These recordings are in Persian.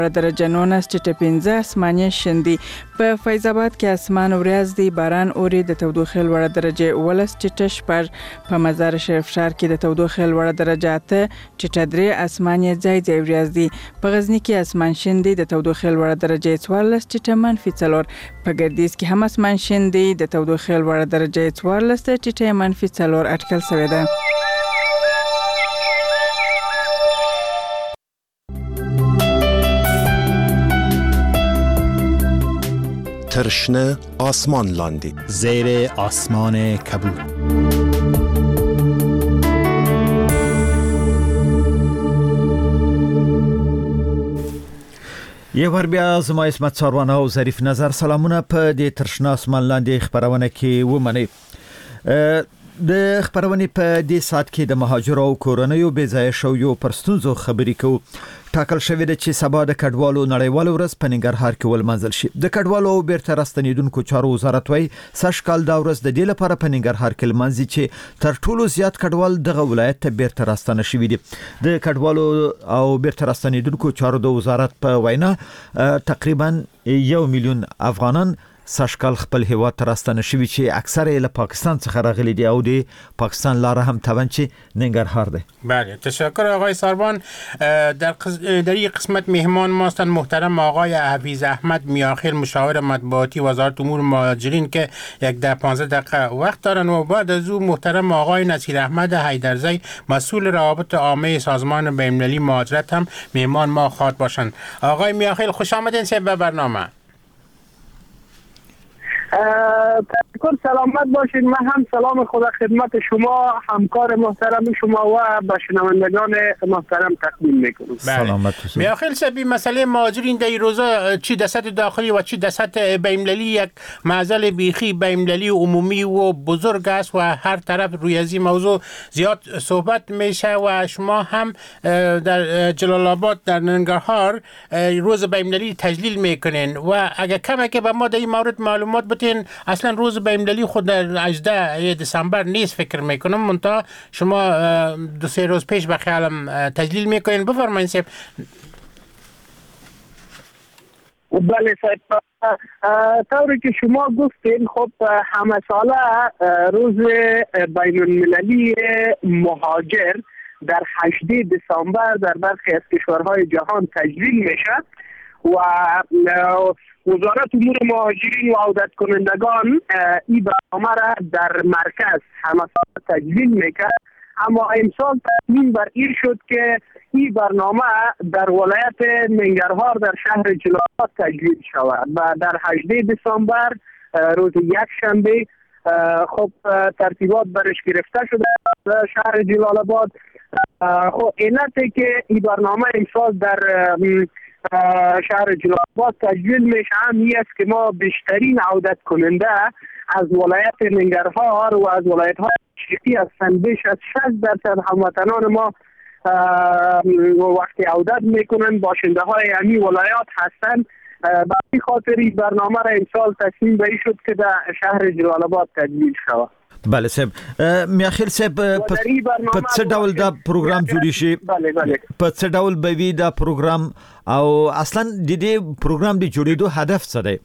درجه 19 ټیټه 15 اسماني شندي. په فیض آباد کې اسمان وریځ دی، باران اوري. د تودوخې لوړه درجه 18 ټیټه 6. په مزار شریف ښار کې د تودوخې لوړه درجه 8 ټیټه 3 اسماني ځای وریځ دی. په غزنی کې اسمان شندي، د تودوخې لوړه درجه 14 ټیټه -4. په ګردیز کې هم اسمان شندي، د تودوخې لوړه درجه 14 ټیټه -4 اټکل شوې ده. ترشنه آسمان لاندی زیر آسمان کبود. یه ور بیا زما اسمت ساروانه او ظریف نظر سلامونه په دې ترشنه آسمان لاندې خبرونه کې ومني. د خبرونه په دې سات کې د مهاجرو او کورنیو بې ځای شویو پر ستونزو خبرې کوو. ټاکل شوې ده چې سبا د کډوالو نړیوال ورځ په ننګرهار کې ولمانځل شي. د کډوالو او بیرته راستنیدونکو چارو وزارت وايي سږکال دا ورځ د دې لپاره په ننګرهار کې لمانځي چې تر ټولو زیات کډوال دغه ولایت ته بیرته راستنه شوي دي. د کډوالو او بیرته راستنیدونکو چارو د وزارت په وینا تقریبا 1 میلیون افغانان سږکال خپل هیواد ته راستنه شوي چې اکثر یې له پاکستان څخه راغلي دي او د پاکستان لاره هم تبن چې ننګرهار ده. بله تشکر آقای ساربان. در این قسمت مهمان ما هستند محترم آقای حفیظ احمد میاخیل مشاور مطبوعاتی وزارت امور مهاجرین که 10-15 دقیقه وقت دارن و بعد از او محترم آقای نصیر احمد حیدرزی مسئول روابط عامه سازمان بین‌المللی مهاجرت هم مهمان ما خواهد باشند. آقای میاخیل خوش آمدین به برنامه. تشکر، سلامت باشید. من هم سلام خدا خدمت شما، همکار محترم شما و به شنوندگان محترم تقدیم میکنم. سلامت باشید. میاخیل صاحب مسئله مهاجرین در این روزا چی در سطح داخلی و چی در سطح بین‌المللی یک معضل بیخی بین‌المللی و عمومی و بزرگ است و هر طرف روی از این موضوع زیاد صحبت میشه و شما هم در جلال آباد در ننگرهار روز بین‌المللی تجلیل میکنین و اگر کمی که به ما در این مورد معلومات اصلا روز بین‌المللی خود در 18 دسامبر نیست فکر میکنم، منتها شما 2-3 روز پیش به خیالم تجلیل میکنین. بفرمایید صاحب. بله صاحب، طوری که شما گفتین خب همه ساله روز بین المللی مهاجر در 18 دسامبر در برخی از کشورهای جهان تجلیل میشه و وزارت امور مهاجرین و عودت کنندگان این برنامه را در مرکز همه سال تجلیل میکرد، اما امسال تصمیم بر این شد که این برنامه در ولایت ننگرهار در شهر جلال آباد تجلیل شود و در 18 دسامبر روز یک شنبه خب ترتیبات برش گرفته شده در شهر جلال آباد. خب علتی که این برنامه امسال در شهر جلال آباد تجلیل میشه همی است که ما بیشترین عودت کننده از ولایت ننگرهار و از ولایت های شرقی هستند. بیش از 60% هموطنان ما وقتی عودت میکنن باشنده های همی ولایات هستند. به این خاطر این برنامه را امسال تصمیم به این شد که در شهر جلال آباد تجلیل شود. بله صاحب. میاخیل صاحب په څه ډول دا پروګرام جوړی شي؟ په څه ډول به وي دا پروګرام او اصلا د دې پروګرام د جوړېدو هدف څه دی؟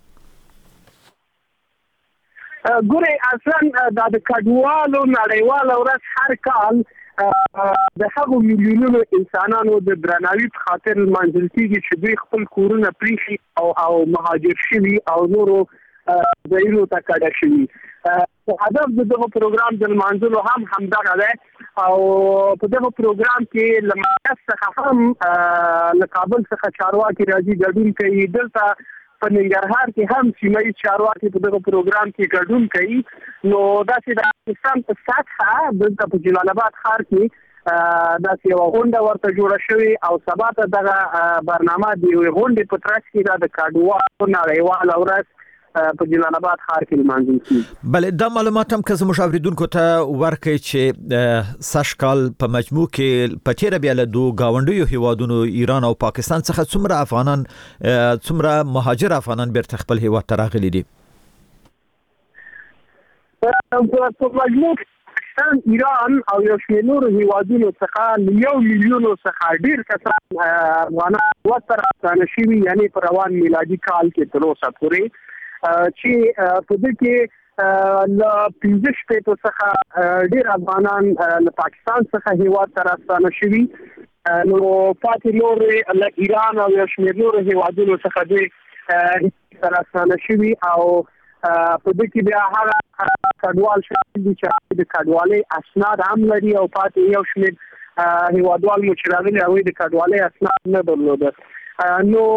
ګورې اصلا د کډوالو نړیواله ورځ هر کال د هغو میلیونونو انسانانو د درناوي په خاطر لمانځل کېږي چې دوی خپل کورونه پریښي او مهاجر شوي او نورو ځایونو ته کډه شوي. هدف د دغه پروګرام د لمانځلو هم همدغه دی او په دغه پروګرام کې له مرکز څخه هم له کابل څخه چارواکي راځي ګډون کوي. دلته په ننګرهار کې هم سیمه ییز چارواکي په دغه پروګرام کې ګډون کوي. نو داسې د افغانستان په سطحه دلته په جلال آباد ښار کې داسې یوه غونډه ورته جوړه شوې او سبا ته دغه برنامه د یوې غونډې په ترڅ کې دا د کډوالو نړیواله ورځ په جلال آباد ښار کې لمانځل کیږي. بله دا معلومات هم که زموږ اوریدونکو ته ورکړئ چې سږ کال په مجموع کې په تیره بیا له دوه ګاونډیو هیوادونو ایران او پاکستان څخه څومره مهاجر افغانان بیرته خپل هیواد ته راغلي دي؟ په مجموع پاکستان، ایران او یو شمېر نورو هیوادونو څخه 1 میلیون څخه ډیر کسان افغانان وتر راستانه شوي، یعنی په روان میلادي کال کې تر اوسه پورې چې په دې کې له 15 شپېتو څخه ډیر افغانان له پاکستان څخه هیواد ته راستانه شوي، نو پاتې نور له ایران او یو شمېر نورو هیوادونو څخه دوی راستانه شوي او په دې کې بیا هغه کډوال شامل دي چې د کډوالۍ اسناد هم لري او پاتې یو شمېر هیوادوال مو چې راغلي هغوی د کډوالۍ اسناد نه درلوده. نو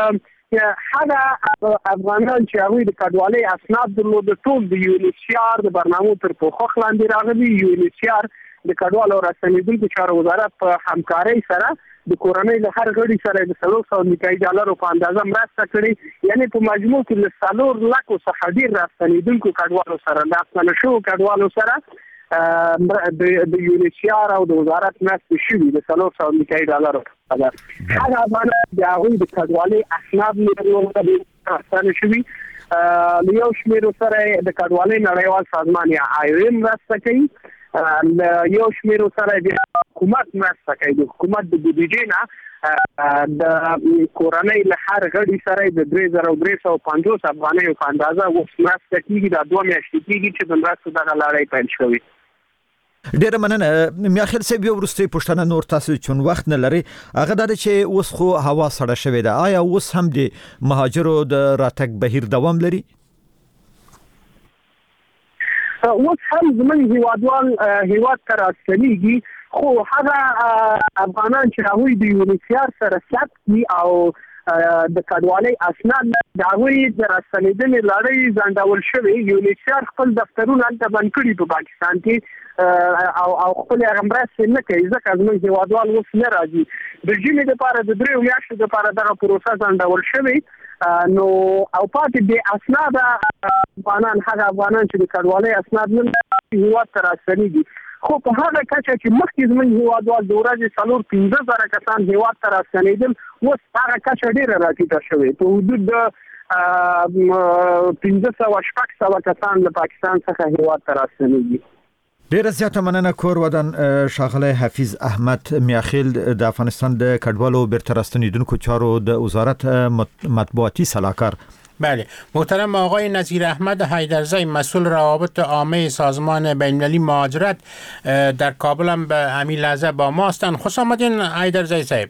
هغه افغانان چې هغوی د کډوالۍ اسناد درلوده ټول د UNHCR د برنامو تر پوښښ لاندې راغلي. UNHCR د کډوالو راستنېدونکو چارو وزارت په همکارۍ سره د کورنۍ له هر غړي سره د $300 امریکایي ډالرو په اندازه مرسته کړې، یعنی په مجموع کې له 4 لکو څخه ډیر راستنېدونکو کډوالو سره راستنه شوو کډوالو سره د UNHCR او د وزارت مرستې شوي د $300 امریکایي ډالرو په اندازه. هغه افغانان د هغوی د کډوالۍ اسناد نه راستنه شوي، له یو شمېرو سره د کډوالۍ نړیوال سازمان یا IOM مرسته کوي، یو شمېرو سره د حکومت مرسته کوي. د حکومت د بودیجې نه د کورنۍ له هر غړي سره د 3350 افغانیو په اندازه اوس مرسته کېږي. دا 2 میاشتې کېږي چې د مرستو دغه لړۍ پیل شوې. ډیره مننه میاخیل صاحب. یو وروستۍ پوښتنه نور تاسو چون وخت نه لري، هغه دا چې اوس خو هوا سړه شوې ده، آیا اوس هم د مهاجرو د راتګ بهیر دوام لري؟ اوس هم زموږ هیوادوال هیواد ته راستنېږي، خو هغه افغانان چې هغوی د UNHCR سره ثبت دي او د کډوالۍ اسناد د هغوی د راستنېدنې لړۍ ځنډول شوې. UNHCR خپل دفترونه هلته بند کړي په پاکستان کې او خپل هغه مرستې نه کوي، ځکه زموږ هیوادوال اوس نه راځي. د ژمي لپاره د 3 میاشتو لپاره دغه پروسه ځنډول شوې. نو او پاتې د اسناد افغانان هغه افغانان چې د کډوالۍ اسناد نه لري هیواد ته راستنېږي، خو په هغه کچه چې مخکې زموږ هیوادوال د ورځې 4-15 کسان هیواد ته راستنېدل، اوس هغه کچه ډېره راټیټه شوې، په حدود د 1500-1600 کسان له پاکستان څخه هیواد ته راستنېږي. ډیره زیاته مننه. کور ودان ښاغلی حفیظ احمد میاخیل د افغانستان د کډوالو بیرته راستنېدونکو چارو د وزارت مطبوعاتي سلاکار. بله، محترم آقای نظیر احمد حیدرزی مسئول روابط عامه سازمان بین‌المللی مهاجرت در کابل هم به همین لحظه با ما هستند. خوش آمدین حیدرزی صاحب.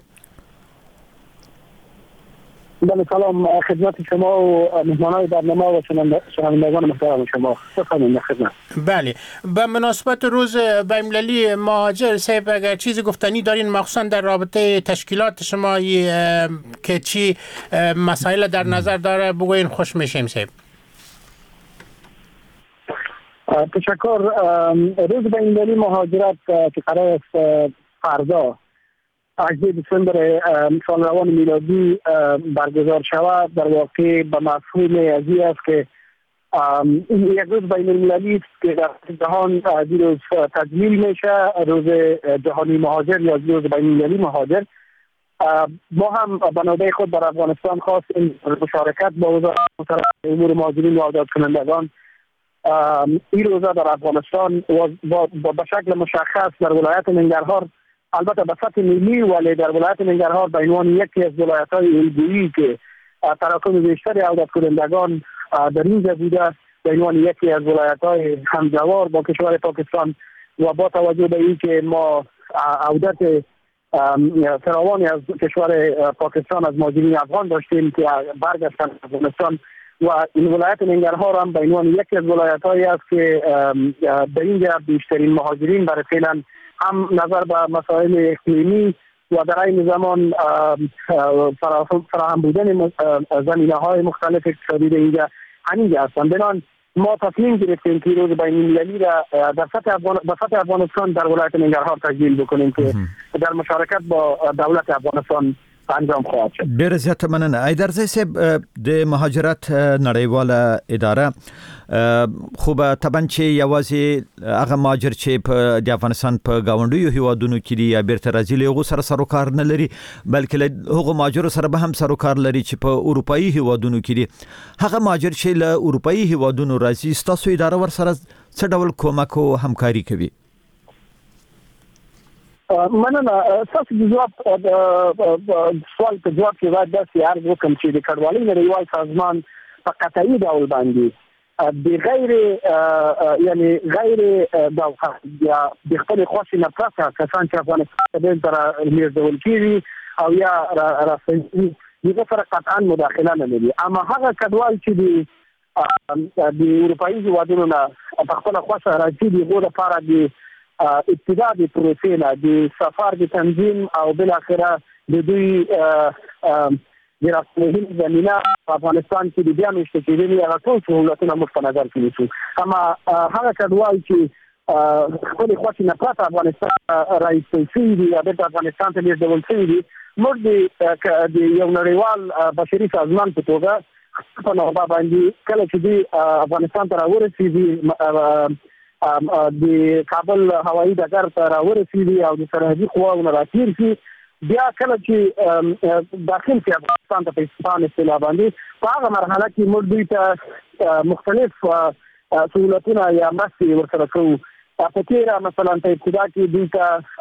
بله، سلام خدمت شما و مهمانان برنامه و شنوندگان محترم شما. بفرمایید خدمت. بله، به مناسبت روز بین‌المللی مهاجر صاحب اگر چیزی گفتنی دارین مخصوصا در رابطه تشکیلات شما که چی مسائل در نظر داره بگوین خوش میشیم صاحب. تشکر. روز بین‌المللی مهاجرت که قرار است فردا 8 دسامبر سال روان میلادی برگزار شود، در واقع به مفهوم ازی است که این یک روز بین المللی است که در جهان دیروز تجلیل میشه، روز جهانی مهاجر یا روز بین المللی مهاجر. ما هم بنابرای خود در افغانستان خاص این مشارکت با وزارت امور مهاجرین و عودت کنندگان این روزه در افغانستان به شکل مشخص در ولایت ننگرهار، البته به سطح ملی ولی در ولایت ننگرهار به عنوان یکی از ولایت‌های الگویی که تراکم بیشتری عودت کنندگان در اینجا بوده، به عنوان یکی از ولایت‌های همجوار با کشور پاکستان و با توجه به اینکه ما عودت فراوانی از کشور پاکستان از مهاجرین افغان داشتیم که برگشتن افغانستان و این ولایت ننگرهار هم به عنوان یکی از ولایت‌هایی است که در اینجا بیشترین مهاجرین برای فعلا هم نظر به مسائل اقلیمی و در این زمان فراهم بودن زمینه‌های مختلف اقتصادی در اینجا همینجا هستند. بنابراین ما تصمیم گرفتیم که روز بین المللی را در سطح افغانستان در ولایت ننگرهار تجلیل بکنیم که در مشارکت با دولت افغانستان انجام خواهد شد. ډیر زیاته مننه. حیدرزی صاحب د مهاجرت نړیواله اداره خو به طبعا چې یوازې هغه مهاجر چې په د افغانستان په گاونډیو هیوادونو کې دي یا بیرته راځي له هغو سره سروکار نه لري، بلکې له هغو مهاجرو سره به هم سروکار لري چې په اروپایي هیوادونو کې دي. هغه مهاجر چې له اروپایي هیوادونو راځي، ستاسو اداره ورسره څه ډول کومک او همکاري کوي؟ مننه. تاسو د جواب سوال په جواب کې باید داسې عرض وکړم چې د کډوالۍ نړیوال سازمان په قطعي ډول باندې بغیر یعنی غیر د خپل خوښې نه پرته کسان چې افغانستان ته لیږدول کېږي او یا راځي دغه سره قطعا مداخله نه لري. اما هغه کډوال چې د اروپایي هېوادونو نه په خپله خوښه راځي دغو لپاره د ابتدا د پروسې نه د سفر د تنظیم او بالاخره د دوی د راستنهي زمینه په افغانستان کې د بیا نشته کېدلې هغه ټول سهولتونه موږ په نظر کې نیسو. اما هغه کډوال چې خپلې خوښې نه پرته افغانستان راایستل شوي دي یا بېرته افغانستان ته لیږدول شوي دي، موږ د یو نړیوال بشري سازمان په توګه په نوبه باندې کله چې دوی افغانستان ته راورسېږي د کابل هوایي ډګر ته راورسېږي او د سرحدي قواوو راتېر شي، بیا کله چې داخل شي افغانستان ته په استفان اصطلاح باندې په هغه مرحله کې موږ دوی ته مختلف سهولتونه یا مرستې ورسره کوو. په تېره مثلا په ابتدا کې دوی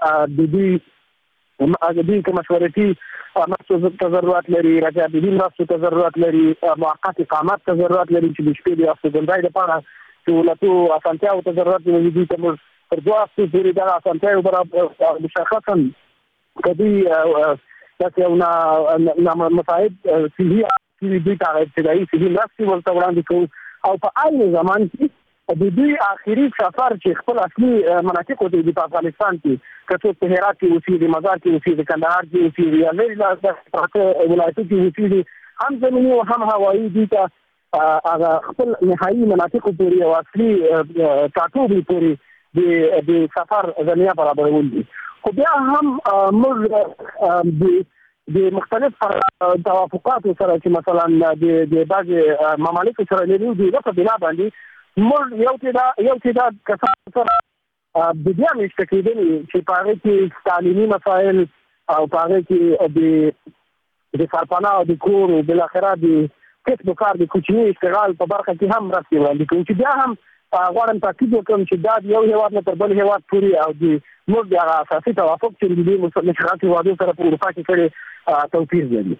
ته دوی که مشورتي مرستو ته ضرورت لري، رجعبدي مرستو ته ضرورت لري، موقت اقامت ته ضرورت لري چې د شپې د استوګنځای لپاره سهولتو اسانتیاو ته ضرورت لري. دوی ته موږ تر 2 هفتو پورې دغه اسانتیاوې برابر مشخصا کدی داسې یو نامساعد صحي دوی ته ابتدایي صحي مرستې ورته وړاندې کوو او په عین زمان کې د دوی آخري سفر چې خپل اصلي مناطقو ته دي په افغانستان کې، که څوک په هرات کې اوسېږي، مزار کې اوسېږي، کندهار کې اوسېږي یا لرې ولایتو کې اوسېږي، هم زمیني او هم هوایي دوی ته هغه خپل نهایي مناطقو پورې او اصلي ټاټوبې پورې د سفر زمینه برابرول دي. خو بیا هم موږ د مختلف توافقاتو سره چې مثلا د بعضې ممالکو سره لرو د هغه په بنا باندې موږ یو تعداد کسان سره د بیا میشته کېدلي چې په هغې کې تعلیمي مسایل او په هغې کې د سرپناه او د کور او بالاخره د کسب و کار د کوچني اشتغال په برخه کې هم مرستې وړاندې کوو چې بیا هم غواړم تاکید وکړم چې دا د یو هېواد نه تر بل هېواد پورې او د موږ د هغه اساسي توافق چې د دې مشرقاتي هېوادونو سره په اروپا کې کړی توپیر لري.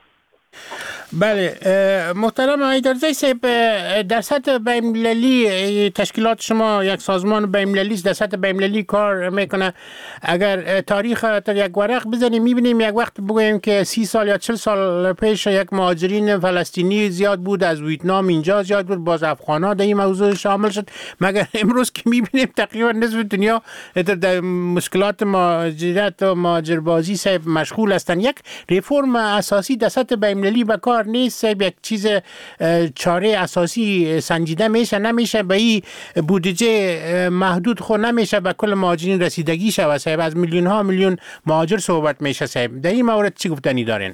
بله محترم حیدرزی صاحب، در سطح بین‌المللی تشکیلات شما یک سازمان بین‌المللی است، در سطح بین‌المللی کار میکنه. اگر تاریخ تا یک ورق بزنیم میبینیم یک وقت بگوییم که 30 سال یا 40 سال پیش یک مهاجرین فلسطینی زیاد بود، از ویتنام اینجا زیاد بود، باز افغان‌ها در این موضوع شامل شد، مگر امروز که میبینیم تقریبا نصف دنیا در مشکلات مهاجرت و مهاجربازی صاحب مشغول هستند. یک ریفرم اساسی در سطح بین‌المللی به کار نیست صاحب؟ یک چیز چاره اساسی سنجیده میشه؟ نمیشه به این بودجه محدود خود نمیشه به کل مهاجرین رسیدگی شود صاحب؟ از میلیون ها میلیون مهاجر صحبت میشه صاحب، در این مورد چی گفتنی دارین؟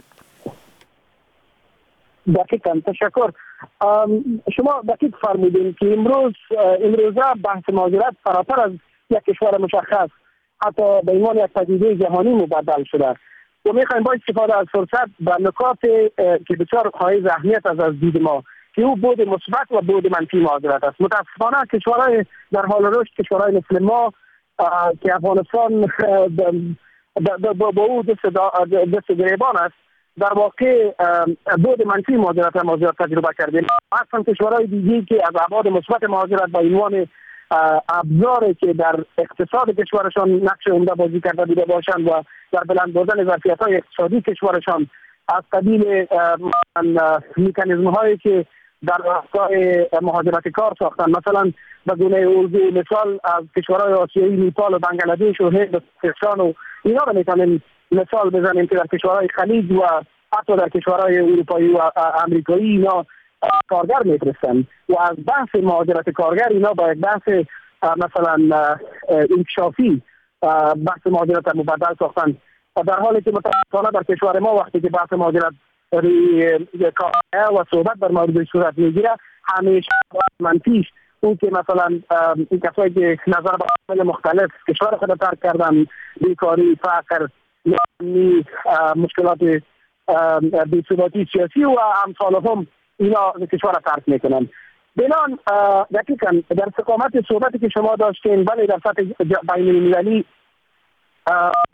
دقیقاً تشکر. شما دقیق فرمودین که امروزه بحث مهاجرت فراتر از یک کشور مشخص حتی به عنوان یک پدیده جهانی مبدل شده و میخوایم با استفاده از فرصت به نکات که بسیار حائز اهمیت از دید ما که او بود مثبت و بود منفی مهاجرت است. متاسفانه کشورهای در حال رشد، کشورهای مثل ما که افغانستان با او دست گریبان است، در واقع بود منفی مهاجرت ما زیاد تجربه کردیم. اصلا کشورهای دیگه که از ابعاد مثبت مهاجرت به عنوان ابزاری که در اقتصاد کشورشان نقش عمده بازی کرده بوده باشند و در بلند بردن ظرفیت‌های اقتصادی کشورشان از قبیل مکانیزم‌هایی که در راستای مهاجرت کار ساختن، مثلا به گونه اردو مثال از کشورهای آسیایی نیپال و بنگلادش و هند و پاکستان و اینا رو میتونیم مثال بزنیم که در کشورهای خلیج و حتی در کشورهای اروپایی و امریکایی اینا کارگر میفرستن و از بحث مهاجرت کارگر اینا با یک بحث مثلا انکشافی بحث مهاجرت مبدل ساختن، در حالی که متاسفانه در کشور ما وقتی که بحث مهاجرت کارگر و صحبت در موردش صورت میگیره همیشه منفیش اون که مثلا این کسایی که نظر به عوامل مختلف کشور خود ترک کردن، بیکاری، فقر، مشکلات بی‌ثباتی سیاسی و امثالهم اینا کشور ترک میکنن. بنان دقیقاً در استقامت صحبتی که شما داشتین، بله در سطح بین المللی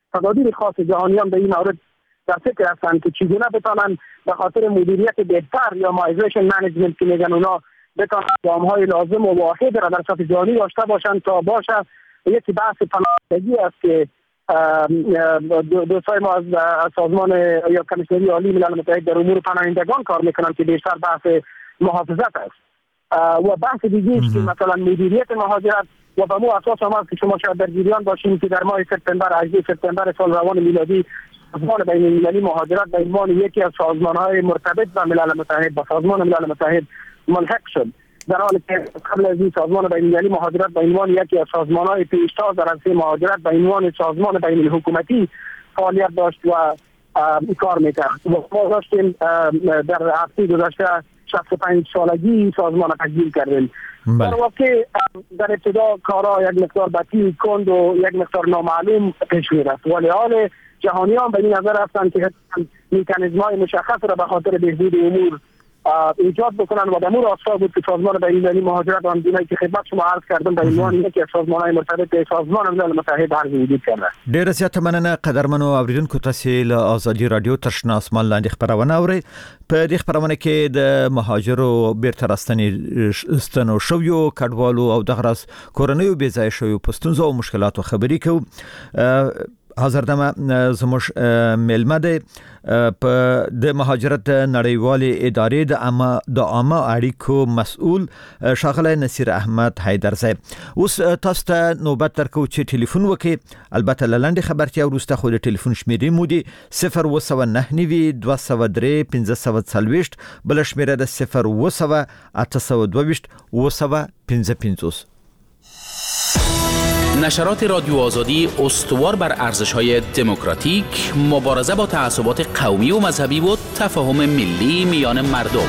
تدابیر خاص جهانیان به این مورد در فکر هستند که چگونه بتانند به خاطر مدیریت بهتر یا مایگریشن منیجمنت که میگن اونا بتانند اقدام‌های لازم و واحد را در سطح جهانی داشته باشند تا باشه. یکی بحث پناهندگی است که دوستای ما از سازمان یا کمیسیونری عالی ملل متحد در امور پناهندگان کار میکنند که بیشتر بحث محافظت است و بحث دیگه است که مثلا مدیریت مهاجرت و به مو اساس هم که شما شاید در جریان باشین که در ماه سپتامبر 8 سپتامبر سال روان میلادی سازمان بین المللی مهاجرت به عنوان یکی از سازمان‌های مرتبط با ملل متحد با سازمان ملل متحد ملحق شد، در حالی که قبل از این سازمان بین المللی مهاجرت به عنوان یکی از سازمان‌های پیشتاز در عرصه مهاجرت به عنوان سازمان بین الحکومتی فعالیت داشت و کار میکرد. ما داشتیم در هفته گذشته 65 سالگی سازمان تکمیل کردیم. در واقع در ابتدا کارها یک مقدار بطیء کند و یک مقدار نامعلوم پیش میرفت، ولی حال جهانیان به این نظر هستند که مکانیزم‌های مشخص را به خاطر بهبود امور ایجاد بکنن و دمور آسفا بود که سازمان بین المللی مهاجرت و همدونایی که خدمت شما عرض کردم به عنوان یکی از سازمان‌های مرتبط به سازمان ملل متحد عرض وجود کرده. ډیره زیاته مننه قدرمنو اوریدونکو، تاسو له ازادي رادیو ترشنا اسمان لاندې خبرونه اورئ. په دې خبرونه کې د مهاجرو بیرته راستنو شویو کډوالو او دغه راس کورنیو بې ځای شویو پښتونزو او مشکلاتو خبرې کوو. حاضر دمه زموږ ملمه ده په د مهاجرت نړیوالې ادارې د عامه اړیکو مسؤل شاغله نصیر احمد حیدرزی. اوس تاسو ته نوبت درکو چې ټلیفون وکړئ. البته لاندې خبرتیا وروسته خو د ټلیفون شمیرې مودي 029 203 1540 بل شمیره د 0 822 نشرات رادیو آزادی استوار بر ارزش‌های دموکراتیک، مبارزه با تعصبات قومی و مذهبی و تفاهم ملی میان مردم.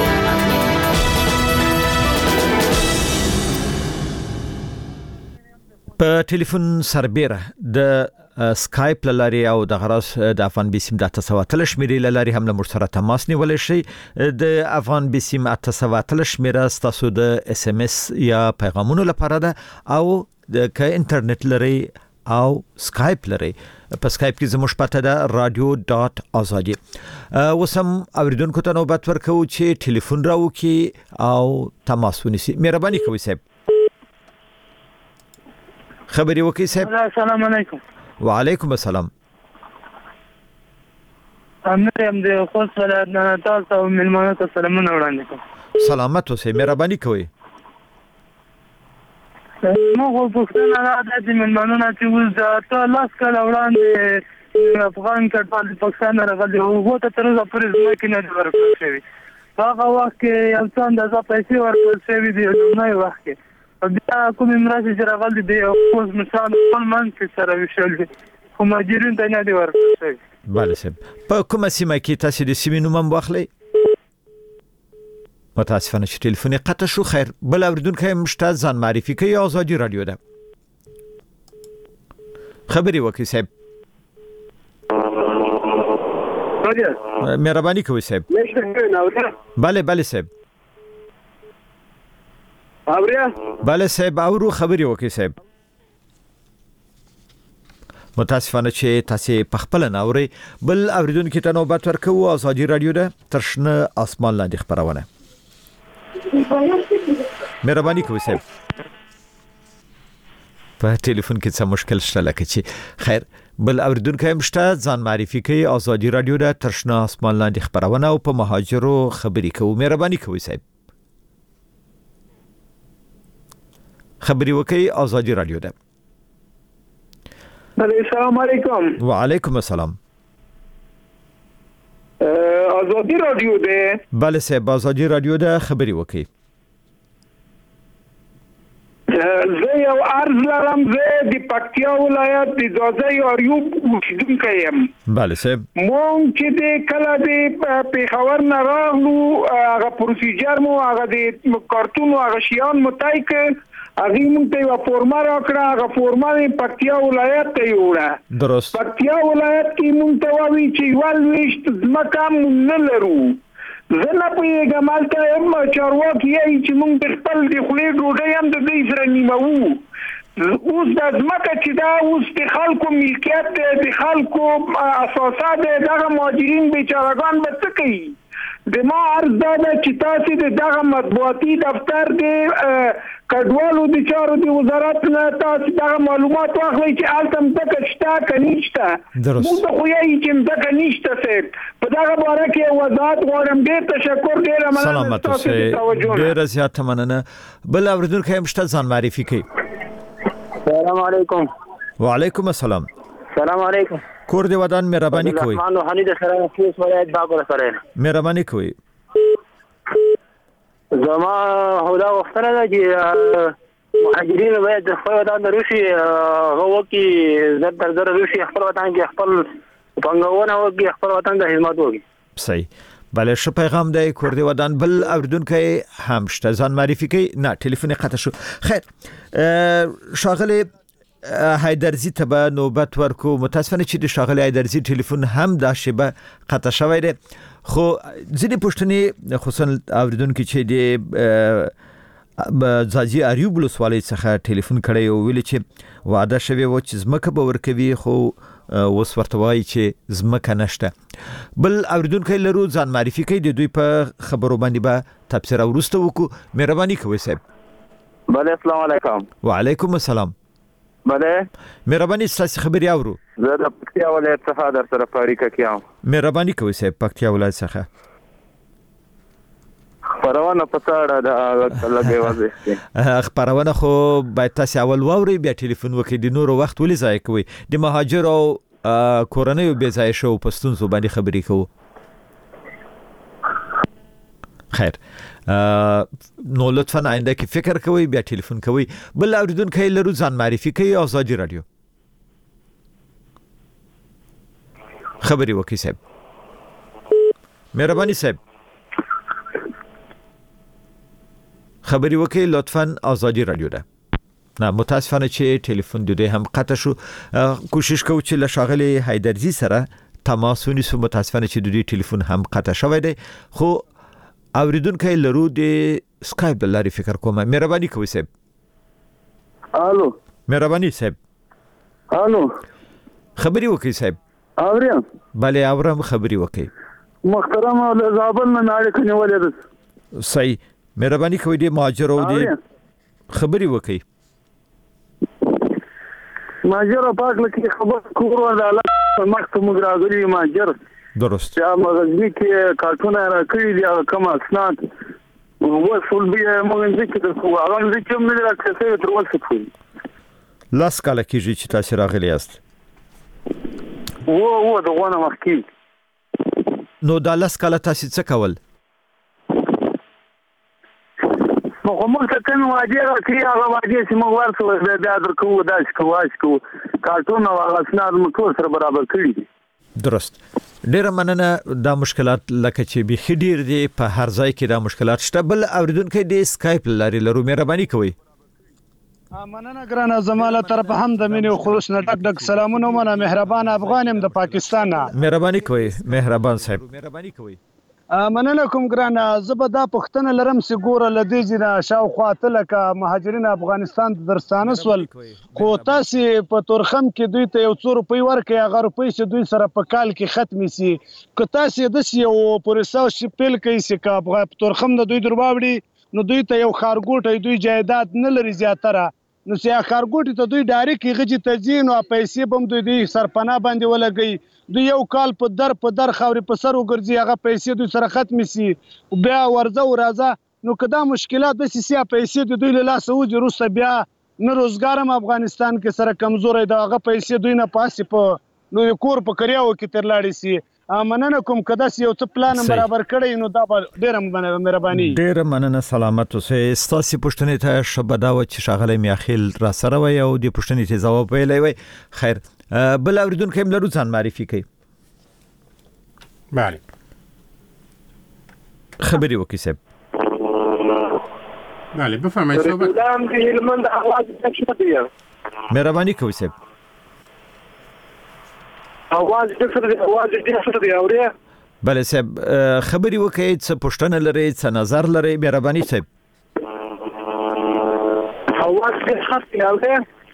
په ټلیفون سربېره د سکایپ لاري او د غراس د افغان بیسیم د تسواتل شمیرې لاري هم له مشترک تماس نیول شي. د افغان بیسیم تسواتل شمیره ستاسو د اس ام اس یا پیغامونو لپاره ده او د که انټرنیټ لري او سکایپ لري. په سکایپ کې زموږ پته ده radio.azadi. وسم اوریدونکو ته نوبت ورکو چې ټلیفون راو کې او تماس ونیسي. مهرباني کوئ صاحب. خبري وکي صاحب. السلام علیکم. وعلیکم السلام. امرم د خوست ولایت نه تاسو او ملمانو ته سلامونه وړاندې کوم. سلامت اوسئ. مهرباني کوئ. مو پوښتنه را ده چې ملمانو نه چې اوس د لاس کال وړاندې افغان کډوال د پاکستان راغلي او هغه ته تر اوسه پورې ځمکې نه دي ورکړل شوي. په هغه وخت کې یو څه اندازه پیسې ورکړل شوي دي لومړی وخت کې. بیا کومې مرستې چې راغلي دي اوس مثال خپل منځ کې سره ویشل دي خو مهاجرینو ته نه دي ورکړل شوي. بله صاحب. په کومه سیمه کې تاسو د سیمې نوم هم واخلئ؟ متاسفانه چې ټلیفون قطع شو. خیر بل اوریدونکی مشته ځان معرفي کوي. آزادي رادیو ده. خبري وکړئ صاحب. مهرباني کوئ صاحب. بله بله صاحب. بله صاحب اورو. خبري وکړئ صاحب. متاسفانه چې تاسو په خپل ناوري بل اوریدونکو ته نوبت ورکوو. آزادي رادیو ده ترشنه اسمان لاندې خبرونه. مهرباني کوئ صاحب. په ټلیفون کې څه مشکل شته لکه چې خیر بل اوریدونکو هم شته ځان معرفي کوي. آزادي رادیو ده ترشنه اسمان لاندې خبرونه او په مهاجرو خبري کوو. مهرباني کوئ صاحب. خبري وکړئ. آزادي رادیو ده. السلام علیکم. وعلیکم السلام. آزادی رادیو ده. بله صاحب آزادی رادیو ده. خبري وکړئ. زه یو عرض لرم. زه د پکتیا ولایت د ځاځي اریوب اوسیدونکی یم. بله صاحب. مونږ چې د کله د پیښور نه راغلو هغه پروسیجر مو هغه د کارتون هغه شیان متای که هغه مونږ ته یو فورمه راکړه. هغه فورمه پکتیا ولایت ته یوړه. درست. پکتیا ولایت کې مونږ ته وایي چې ولويشت ځمکه مونږ نه لرو. زه نه پوهېږم هلته یم چارواکي یې چې مونږ د خپل د خولې ډوډۍ هم د دوی سره نیموو. اوس د ځمکه چې دا اوس د خلکو ملکیت دی، د خلکو اساسات دی، دغه مهاجرین بیچارهګان به څه کوي؟ د ما عرض دا ده چې تاسې د دغه مطبوعاتي دفتر د کډوالو د چارو د وزارت نه تاسې دغه معلومات واخلئ چې هلته مځکه شته که نشته. موږ ته خو یایي چې مځکه نشته صاحب. په دغه باره کې وضاحت غواړم. ډېر تشکر، ډېره مننه ستاسو د توجه نه. ډېره زیاته مننه. بل اورېدونکی هم شته، ځان معرفي کوي. السلام علیکم. وعلیکم السلام. سلام علیکم. کور دی ودان مهرباني کوي. رحمان روحاني د سره فیس ولایت باغ سره مهرباني کوي. زما هدا وختره ده چې مهاجرین باید خپل وطن ته راشي، هغه کې زر در راشي، خپل وطن کې خپل پنګونه وکړي، خپل وطن ته خدمت وکړي. صحیح. بله ښه پیغام دی. کور دی ودان بل اوریدونکی هم شته، ځان معرفي کوي. نه ټلیفون قطع شو. خیر، ښاغلی حیدرزي ته به نوبت ورکو. متاسفانه چې د ښاغلي حیدرزي ټلیفون هم دا شیبه قطع شوی دی، خو ځینې پوښتنې خصوصا اوریدونکي چې د ځاځي اریوب ولسوالۍ څخه ټلیفون کړی او ویلي چې وعده شوې وه چې ځمکه به ورکوي، خو اوس ورته وایي چې ځمکه نشته. بل اوریدونکی لرو، ځان معرفي کوي. د دوی په خبرو باندې به تبصره وروسته وکړو. مهرباني کوئ صاحب. بله السلام علیکم. وعلیکم السلام. بله مهرباني ستاسې خبرې اورو. زه د پکتیا ولایت څخه در سره په اړیکه کې یم. مهرباني کوئ صاحب. پکتیا ولایت څخه خپرونه په څه اړه ده لږ واضح کړئ. خپرونه خو باید تاسې اول واورئ بیا ټلیفون وکړئ. د نورو وخت ولې ضایع کوئ؟ د مهاجرو او کورنیو بې ځایه شوو په ستونزو باندې خبرې کوو. خیر، نو لطفا آینده کې فکر کوئ بیا ټلیفون کوئ. بل اوریدونکی لرو، ځان معرفي کوي. آزادي رادیو خبرې وکړئ صاحب. مهرباني صاحب خبرې وکړئ لطفا. آزادي رادیو ده. نه متاسفانه چې ټلیفون د دوی هم قطع شو. کوشش کوو چې له ښاغلي حیدرزي سره تماس ونیسو. متاسفانه چې د دوی ټلیفون هم قطع شوی دی، خو اوریدونکی لرو د سکایپ د لارې فکر کوم. مهرباني کوئ صاحب. الو. مهرباني صاحب. الو. خبرې وکړئ صاحب. اورم. بله اورم، خبرې وکړئ. محترم زابل نه اړیکه نیولې ده. صحیح. مهرباني کوئ د مهاجرو د خبرې وکړئ. مهاجر پاک لکه خبر کورو د الله مخته موږ راغلي مهاجر. درست. یا مغزنی کې کارتونه راکړي دي کوم اسناد وصول بیا موږ ذکر کوو. هغه ذکر مې راکړی تر اوسه پورې. لاس کاله کېږي چې تاسې راغلي یاست. و دغونه مخکې. نو دا لاس کاله تاسې څه کول؟ نو موږ ته کوم وعده راکړي، هغه وعده چې موږ ورسره بیا درکوو، داسې کوو کارتونه او هغه اسناد موږ ټول سره برابر کړي دي. درست. ډیره مننه. دا مشکلات لکه چې بیخي ډیر دي په هر ځای کې دا مشکلات شته. بل اوریدونکی د سکایپ لارې لرو. مهرباني کوئ. مننه ګرانه، زما له طرفه هم د مینې او خلوص نه ډک ډک سلامونه. مننه. مهربان افغان یم د پاکستان نه. مهرباني کوئ مهربان صاحب. مهرباني کوئ. مننه کوم ګرانه. زه به دا پوښتنه لرم چې ګوره له دې ځای نه شاوخوا ته لکه مهاجرین افغانستان ته درستانه سول، خو تاسې په تورخم کې دوی ته یو څو روپۍ ورکړئ، هغه روپۍ چې دوی سره په کال کې ختمې سي. که تاسې داسې یو پروسه پیل کوئ چې که په تورخم د دوی در واوړي، نو دوی ته یو ښارګوټی دوی جایداد نه لري زیاتره، نو چې ښارګوټي ته دوی ډایرکټ غجې ته ځي، نو پیسې به هم دوی سرپناه باندې ولګوي. دوی یو کال په در خاورې په سر وګرځي، هغه پیسې دوی سره ختمې سي، بیا ورځه و راځه. نو که دا مشکلات داسې سي پیسې د دوی له لاسه وځي، وروسته بیا نه روزګار هم افغانستان کې سره کمزوری ده، هغه پیسې دوی نه پاسې په نو کور په کریاو کې تر لاړې سي. مننه کوم که داسې یو څه پلان برابر کړی نو دا به ډېره مهرباني. ډېره مننه. سلامت اوسئ. ستاسې پوښتنې ته ښه به دا وه چې ښاغلی میاخیل را سره وی او دې پوښتنې ته ځواب ویلی وی. خیر، بل اورېدونکی هم لرو، ځان معرفي کوي. بله خبرې وکړئ صاحب. بله بفرمایید. مهرباني کوئ صاحب. आवाज ډېر دی اورئ؟ بله صاحب خبرې وکړئ، څه پوښتنه لرئ، څه نظر لرئ؟ مهرباني صاحب. आवाज ډېر ښه دی اورئ؟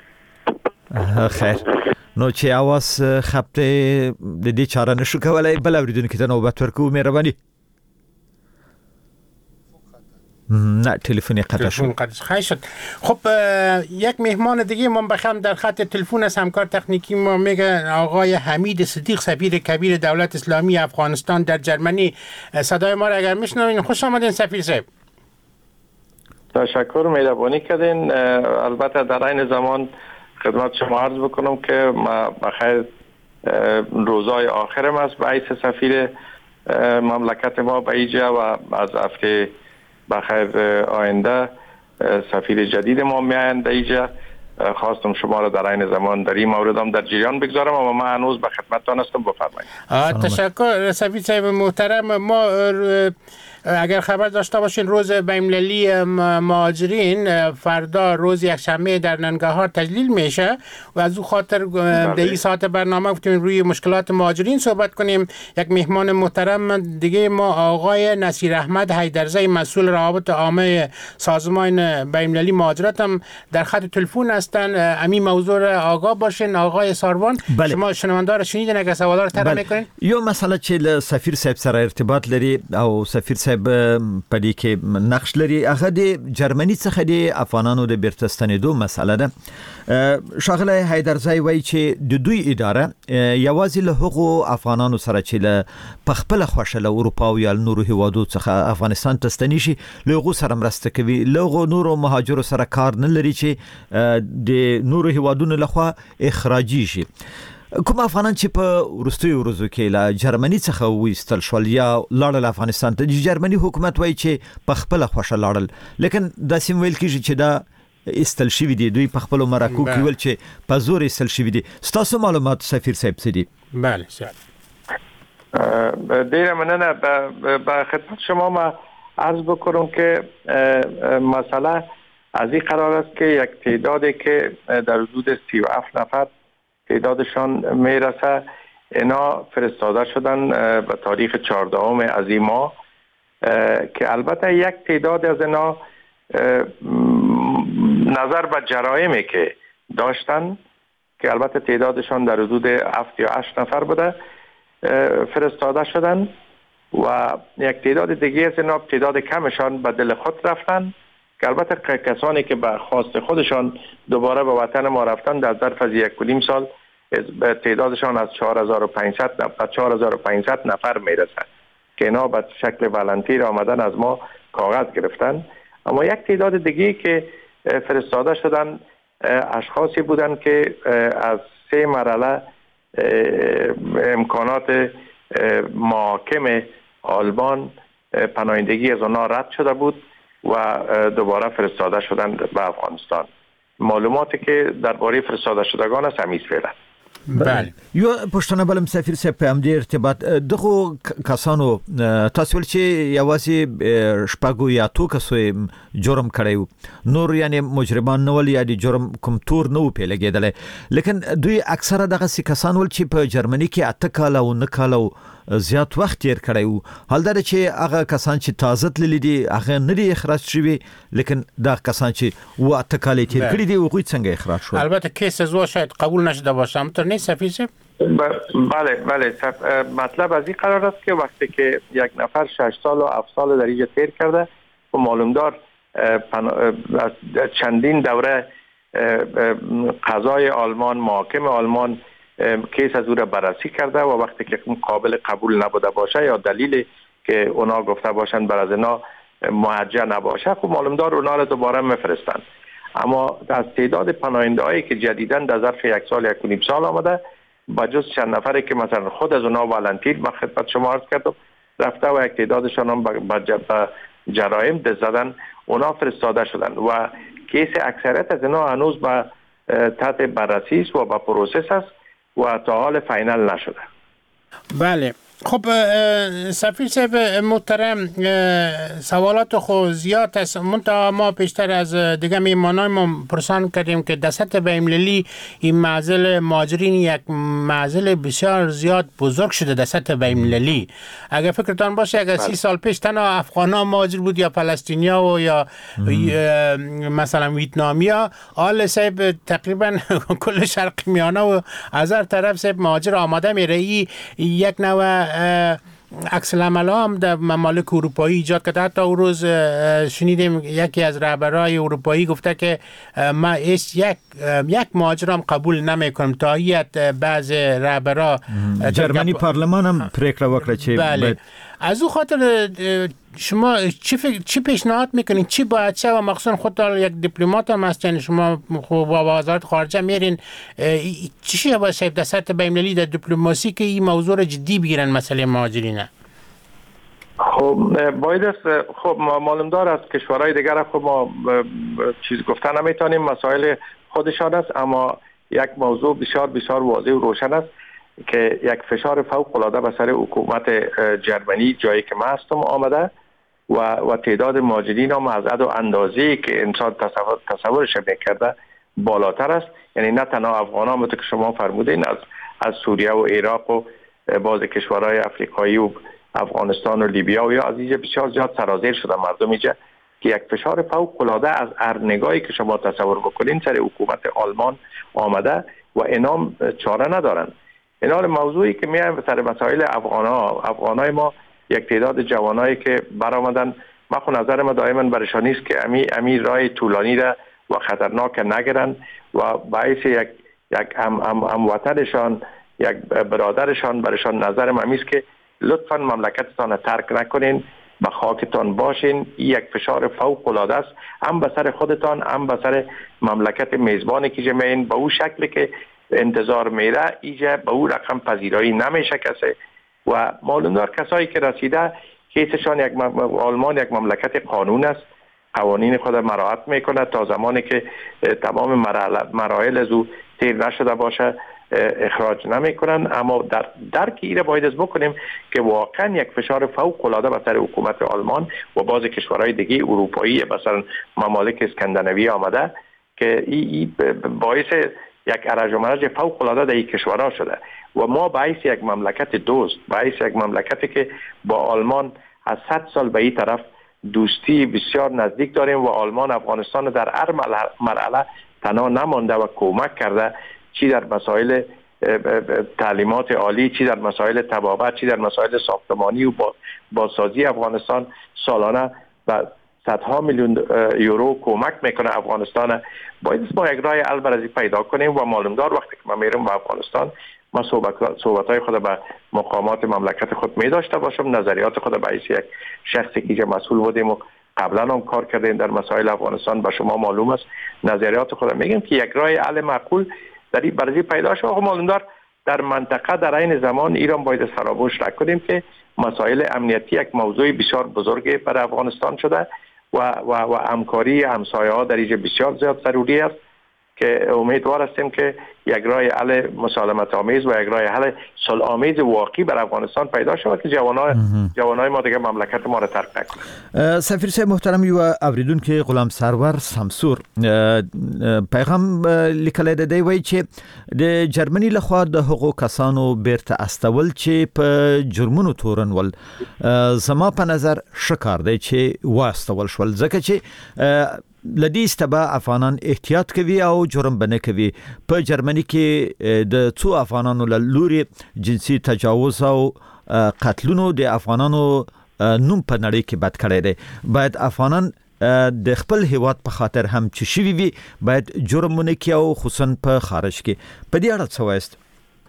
خیر نو چې اواز خپته د دې چاره نشو کولای بل اوریدونکو ته نوبت ورکو مهرباني نه تلفنی قطع شد. خب یک مهمان دیگه ما بخوام در خط تلفن از همکار تکنیکی ما میگه آقای حمید صدیق سفیر کبیر دولت اسلامی افغانستان در جرمنی. صدای ما را اگر میشنوین خوش آمدین سفیر صاحب. تشکر مهربانی کردین. البته در این زمان خدمت شما عرض بکنم که ما بخیر روزای آخرم است به حیث سفیر مملکت ما به اینجا و از هفته بخیر آینده سفیر جدید ما میایند اینجا. خواستم شما را در این زمان در این موردم در جریان بگذارم و ما هنوز به خدمتتان هستم. بفرمایید. تشکر سفیر صاحب محترم. ما اگر خبر داشته باشین روز بین‌المللی مهاجرین فردا روز یکشنبه در ننگرهار تجلیل میشه و از او خاطر در این ساعت برنامه گفتیم روی مشکلات مهاجرین صحبت کنیم. یک مهمان محترم دیگه ما آقای نصیر احمد حیدرزی مسئول روابط عامه سازمان بین‌المللی مهاجرت هم در خط تلفن هستن. همین موضوع را آگاه باشین آقای ساروان. بله. شما شنونده را شنیدین اگر سوالا را طرح میکنین؟ یو مسئله چې سفیر صاحب سره ارتباط لري او سفیر صاحب پدې کې نقش لري هغه د جرمني څخه د افغانانو د بیرته ستنېدو مسئله ده. شاغله حیدرزی وایي چې د دوی اداره یوازې له هغو افغانانو سره چې له پخپل خوښه له اروپا او یا نورو هیوادو څخه افغانستان ته ستنې شي له هغو سره مرسته کوي. له هغو نورو مهاجرو سره کار نه لري چې د نورو هیوادونو لخوا اخراجي شي. کوم افغانان چې په وروستیو ورځو کې له جرمني څخه وایستل شول یا لاړل افغانستان ته، د جرمني حکومت وایي چې په خپل خوښه لاړل، لیکن دا سیم ویل کېږي چې دا استل شوی دي، دوی په خپل مرکو کې ویل چې په زور استل شوی دي. ستاسو معلومات سفیر صاحب څه دي؟ بله سیاد ډیره مننه. به خدمت شما ما عرض بکنم که مسئله از این قرار است که یک تعدادی که در حدود 37 نفر تعدادشان میرسه اینا فرستاده شدن به تاریخ 14 از این ماه که البته یک تعداد از اینا نظر به جرایمی که داشتن که البته تعدادشان در حدود 7 یا 8 نفر بوده فرستاده شدن و یک تعداد دیگه از اینا تعداد کمشان به دل خود رفتن که البته کسانی که به خواست خودشان دوباره به وطن ما رفتن در ظرف از 1.5 سال تعدادشان از 4500 نفر میرسه که اینا به شکل والنتیر آمدن از ما کاغذ گرفتن. اما یک تعداد دیگه که فرستاده شدن اشخاصی بودن که از 3 مرحله امکانات محاکم آلمان پناهندگی از آنها رد شده بود و دوباره فرستاده شدن به افغانستان. معلوماتی که درباره فرستاده شدگان است همیست فعلا. بله. یو پښتنه بلم سفیر صاحب په همدې ارتباط دغه کسانو تاسو ول چې یوازې شپږو یا تو کسو جرم کړیو، نور یعنی مجرمان نه ول یا د جرم کوم تور نه و پیلګیدل، لیکن دوی اکثره دغه کسان ول چې په جرمني کې 8 کال او 9 کال زیات وخت تیر کړیو. حال دا چې هغه کسان چې تازه تللی دي هغه نه دي اخراج شوي، لیکن دا کسان چې و 8 کال تیر کړی دي هغوی څنګه اخراج شول؟ البته کیس از شاید قبول نشده باشه، همونطور نیست سفیر صاحب؟ بله مطلب از این قرار است که وقتی که یک نفر 6 سال و 7 سال در اینجا تیر کرده و معلومدار از چندین دوره قضای آلمان، محاکم آلمان کیس از او را بررسی کرده و وقتی که قابل قبول نبوده باشه یا دلیلی که اونا گفته باشن بر از اینا محجه نباشه، خب معلومدار اونا را دوباره میفرستن. اما از تعداد پناهنده هایی که جدیداً در ظرف 1 سال 1.5 سال آمده بجز چند نفری که مثلا خود از اونا والنتیر به خدمت شما عرض کردم رفته و یک تعدادشان هم به جرایم دست زدن اونا فرستاده شدن و کیس اکثریت از اینا هنوز به تحت بررسی است و به پروسس است و تا حال فاینال نشده. بله خب سفیر صاحب محترم، سوالات خو زیاد است. ما پیشتر از دیگه میمانای ما پرسان کردیم که در سطح بین‌المللی این معضل مهاجرین یک معضل بسیار زیاد بزرگ شده در سطح بین‌المللی. اگر فکرتان باشه اگر 30 سال پیش تنها افغانا مهاجر بود یا فلسطینیا و یا مثلا ویتنامیا، حال صاحب تقریبا کل شرق میانه و از هر طرف صاحب مهاجر آماده میره. یک نوع عکس العمل هم در ممالک اروپایی ایجاد کرده. حتی اون روز شنیدیم یکی از رهبرای اروپایی گفته که ما یک مهاجر هم قبول نمیکنم. تایید بعض رهبرا جرمنی پارلمان هم پریکړه وکړه چې بله. از او خاطر شما چی پیشنهاد میکنین؟ چی باید شه؟ و مخصوصا خودتان یک دیپلمات هم هستین، شما با وزارت خارجه میرین، چی باید در سطح بین‌المللی در دیپلماسی که این موضوع را جدی بگیرن مسئله مهاجرین؟ خب باید است، خب معلوم دار است کشورهای دیگر خب ما چیز گفتن نمیتونیم، مسائل خودشان است، اما یک موضوع بسیار بسیار واضح و روشن است که یک فشار فوق العاده به سر حکومت جرمنی جایی که من هستم آمده و تعداد مهاجرین هم از حد و اندازه‌ای که انسان تصورش میکرده بالاتر است. یعنی نه تنها افغان ها که شما فرمودین، از سوریه و عراق و بعض کشورهای افریقایی و افغانستان و لیبیا و یا از اینجا بسیار زیاد سرازیر شده مردم اینجا که یک فشار فوق العاده از هر نگاهی که شما تصور بکنین سر حکومت آلمان آمده و اینا چاره ندارن. این موضوعی که میایم سر مسائل افغانای ما یک تعداد جوانایی که برآمدن، من خود نظر ما دائما برشان نیست که امی راه طولانی را و خطرناک نگیرن و باعث یک هموطنشان، یک برادرشان برشان نظر ما است که لطفاً مملکتتان ترک نکنین، به خاکتان باشین. یک فشار فوق العاده است، هم به سر خودتان هم به سر مملکت میزبانی که جمعین به اون شکلی که انتظار میره ایجا به اون رقم پذیرایی نمیشه کسی. و معلوم دار کسایی که رسیده کیسشان آلمان یک مملکت قانون است، قوانین خود مراعات میکنه تا زمانی که تمام مراحل از او تیر نشده باشه اخراج نمیکنن. اما در درک ایره باید از بکنیم که واقعا یک فشار فوق العاده به سر حکومت آلمان و بعض کشورهای دیگه اروپایی مثلا ممالک اسکاندیناوی آمده که این باعث یک ارج و مرج فوق العاده در این کشورها شده و ما باعث یک مملکت دوست، باعث یک مملکتی که با آلمان از 100 سال به این طرف دوستی بسیار نزدیک داریم و آلمان افغانستان در هر مرحله تنها نمانده و کمک کرده، چی در مسائل تعلیمات عالی، چی در مسائل طبابت، چی در مسائل ساختمانی و بازسازی افغانستان سالانه و صدها میلیون یورو کمک میکنه افغانستان. باید ما یک راه حل برای پیدا کنیم و معلوم دار وقتی که ما میرم به افغانستان ما صحبت‌های خود به مقامات مملکت خود می داشته باشم، نظریات خود به یک شخصی که مسئول بودیم و قبلا هم کار کردیم در مسائل افغانستان به شما معلوم است، نظریات خود میگم که یک راه حل معقول در این برزی پیدا شد. معلوم دار در منطقه در این زمان ایران باید فراموش نکنیم که مسائل امنیتی یک موضوع بسیار بزرگی برای افغانستان شده و همکاری همسایه ها در اینجا بسیار زیاد ضروری است که امیدوار هستیم که یک راه حل مسالمت آمیز و یک راه حل صلح آمیز واقعی بر افغانستان پیدا شود که جوانای ما دیگه مملکت ما را ترک نکنند. سفیر صاحب محترم، یو اوریدونکو غلام سرور سمسور پیغام لیکلی دی وایي چې د جرمني لخوا د هغو کسانو بیرته استول چې په جرمونو تورنول زما په نظر شکار دی چې واستول شول، ځکه چې لدی استبا افغانان احتیاط کوي او جرم بنه کوي. په جرمني کې د څو افغانانو له لوري جنسي تجاوز او قتلونو د افغانانو نوم په نړۍ کې بد کړی دی. باید افغانان د خپل هیواد په خاطر هم چې شوي وي باید جرمونه کوي او خصوصا په خارج کې. په دې اړه څه وایست؟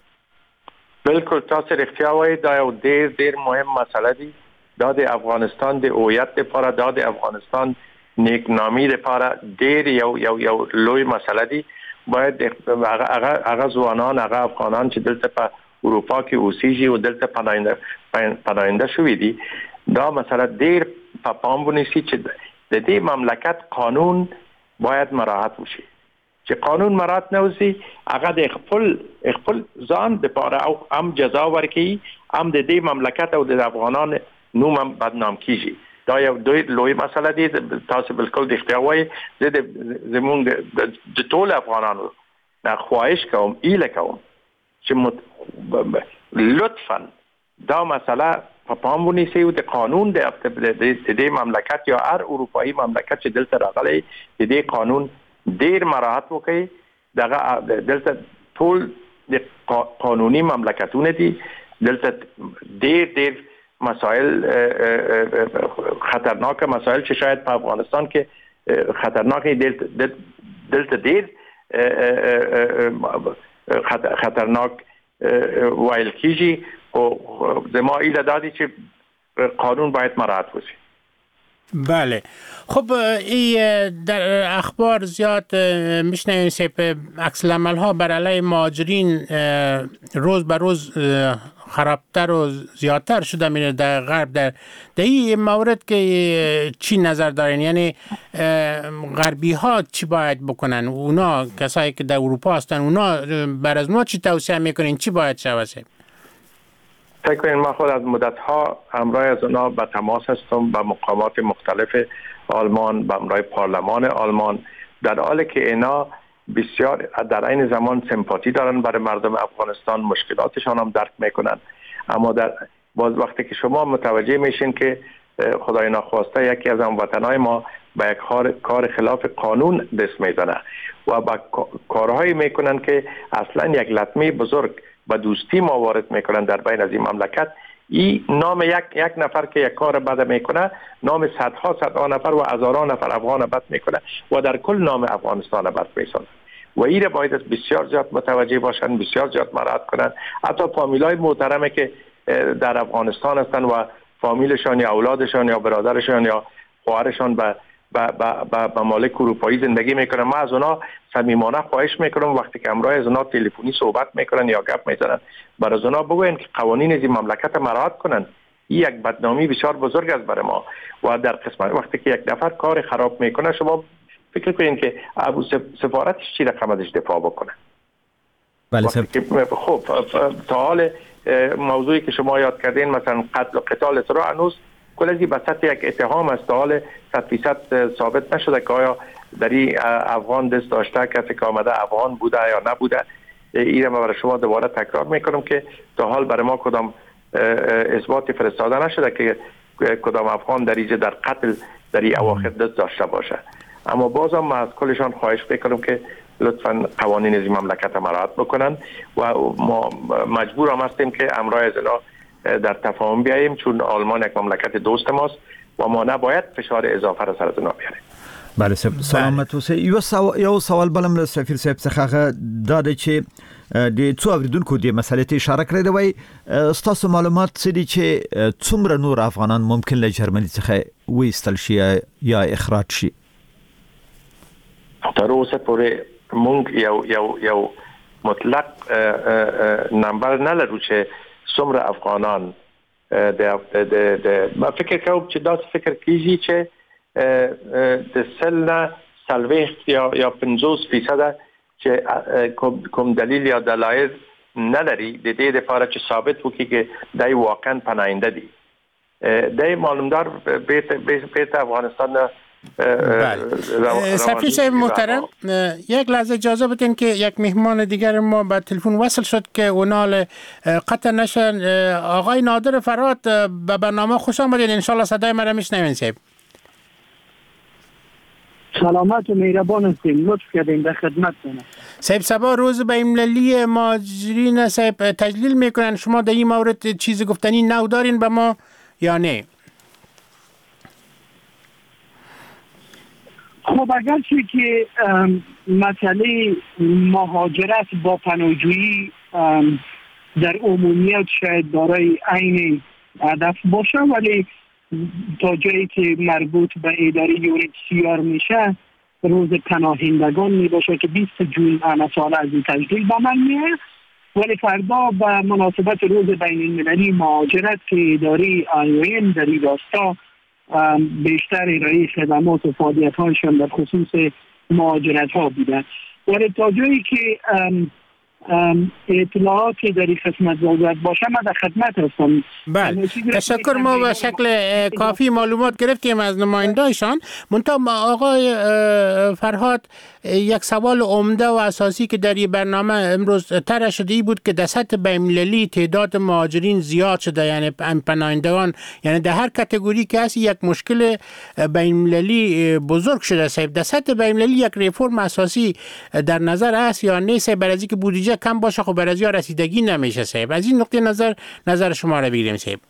بالکل تاسو رښتیا وایي، دا یو ډیر مهم مسله دی. دا د افغانستان د هویت لپاره، دا د افغانستان نیکنامی لپاره ډیر یو لوی مسله دی. باید هغه ځوانان، هغه افغانان چې دلته په اروپا کې اوسېږي او دلته پناهنده شوي دي، دا مسله ډیر په پام ونیسي چې د دې مملکت قانون باید مراعات وشي، چې قانون مراد نوسی هغه د خپل ځان د پاره او هم جزا ورکي هم د دې مملکت او د افغانان نوم هم بدنام کیږي. دا یو لوی مسله دي. تاسو بالکل د اختیار وایي زمونږ د ټول افغانانو دا خواهش کوم ایله کوم چې لطفا دا مسله په پام ونیسئ او د قانون د دې مملکت یا هر اروپایي مملکت چې دلته راغلی د دې قانون ډیر مراعات وکړي. دغه دلته ټول د قانوني مملکتونه دي. دلته ډیر مسائل خطرناک مسائل چې شاید په افغانستان کې خطرناک دلته ډیر خطرناک وایل کیږي او زما ایله دادی چې قانون باید مراعات وشي. بله خب این در اخبار زیاد میشنویم سیپ عکس العمل ها بر علیه مهاجرین روز به روز خرابتر و زیادتر شده میره در غرب. در این مورد که چی نظر دارین؟ یعنی غربی ها چی باید بکنن؟ اونا کسایی که در اروپا هستن اونا بر از ما چی توصیه میکنین؟ چی باید شود؟ فکر کنید من خود از مدت‌ها همراه از اونا به تماس هستم با مقامات مختلف آلمان، با همراه پارلمان آلمان، در حالی که اینا بسیار در این زمان سمپاتی دارن برای مردم افغانستان، مشکلاتشان هم درک میکنن. اما در باز وقتی که شما متوجه میشین که خدای ناخواسته یکی از هموطنای ما به یک کار خلاف قانون دست میزنه و با کارهایی میکنن که اصلا یک لطمه بزرگ با دوستی ما وارد میکنن در بین از این مملکت، این نام یک نفر که یک کار بد میکنه نام صدها نفر و هزاران نفر افغان بد میکنه و در کل نام افغانستان بد میسازه و این باید بسیار زیاد متوجه باشن، بسیار زیاد مراعات کنن. حتی فامیلای محترمه که در افغانستان هستن و فامیلشان یا اولادشان یا برادرشان یا خواهرشان به ممالک اروپایی زندگی میکنن، ما از اونا صمیمانه خواهش میکنم وقتی که همراه از اونا تلفنی صحبت میکنن یا گپ میزنن برای از اونا بگوین که قوانین از این مملکت مراعات کنن. این یک بدنامی بسیار بزرگ است برای ما و در قسمت وقتی که یک نفر کار خراب میکنه شما فکر کنین که ابو سفارتش چی رقم ازش دفاع بکنه. بله خب تا حال موضوعی که شما یاد کردین مثلا قتل و قتال را هنوز کلی به سطح یک اتهام است، تا حال 100% ثابت نشده که آیا در این افغان دست داشته کسی که آمده افغان بوده یا نبوده. این ما برای شما دوباره تکرار میکنم که تا حال برای ما کدام اثبات فرستاده نشده که کدام افغان در قتل در این اواخر دست داشته باشه. اما بازم ما از کلشان خواهش میکنم که لطفاً قوانین از این مملکت مراعات بکنن و ما مجبور هم هستیم که همراه از اینا در تفاهم بیاییم چون آلمان یک مملکت دوست ماست و ما نباید فشار اضافه را سر از اونا بیاریم. بله سلامت اوسئ. یو سوال بلم له سفیر صاحب څخه دا دی چې د څو اوریدونکو د مسلې ته اشاره کړې ده وای ستاسو معلومات څه دي چې څومره نور افغانان ممکن له جرمني څخه وایستل شي یا اخراج شي؟ تر اوسه پورې مونږ یو مطلق نمبر نه لرو چې څومره افغانان ما فکر کوم چې دا فکر کیږي چې د سلنا سلويخت یا 50% چې کوم دلیل یا دلایل نداری د دې لپاره چې ثابت وکړي چې دای واقعا پناهنده دي. دای معلومدار بیت افغانستان. سفیر صاحب محترم یک لحظه اجازه بدین که یک مهمان دیگر ما به تلفن وصل شد که اونال قطع نشن. آقای نادر فرات به برنامه خوش آمدید، انشالله صدای من را میشنوین. صاحب سلامت و مهربان هستیم، لطف کردین در خدمتتون. صاحب سبا روز بین‌المللی مهاجرین صاحب تجلیل میکنن، شما در این مورد چیز گفتنی نو دارین به ما یا نه؟ خب اگرچه که مسئله مهاجرت با پناهجویی در عمومیت شاید دارای عین هدف باشه، ولی تا جایی که مربوط به اداره UNHCR میشه روز پناهندگان میباشه که 20 جون سال از این تجلیل به من میه، ولی فردا به مناسبت روز بین المللی مهاجرت که اداره IOM در این راستا بیشتر ارائه خدمات و فعالیت هاشون در خصوص مهاجرت ها بوده. ولی تا جایی که اطلاعاتی در این قسمت ضرورت باشه من در خدمت هستم. بله تشکر. ما به شکل کافی معلومات گرفتیم از نماینده‌شان. منتها آقای فرهاد، یک سوال عمده و اساسی که در این برنامه امروز طرح شده ای بود که در سطح بین‌المللی تعداد مهاجرین زیاد شده، یعنی پناهندگان، یعنی در هر کاتگوری که هست یک مشکل بین‌المللی بزرگ شده. صاحب در سطح بین‌المللی یک ریفرم اساسی در نظر است یا نیست؟ برای اینکه بودجه کم باشه خب برای ازیا رسیدگی نمیشه. صاحب از این نقطه نظر شما را بگیریم. صاحب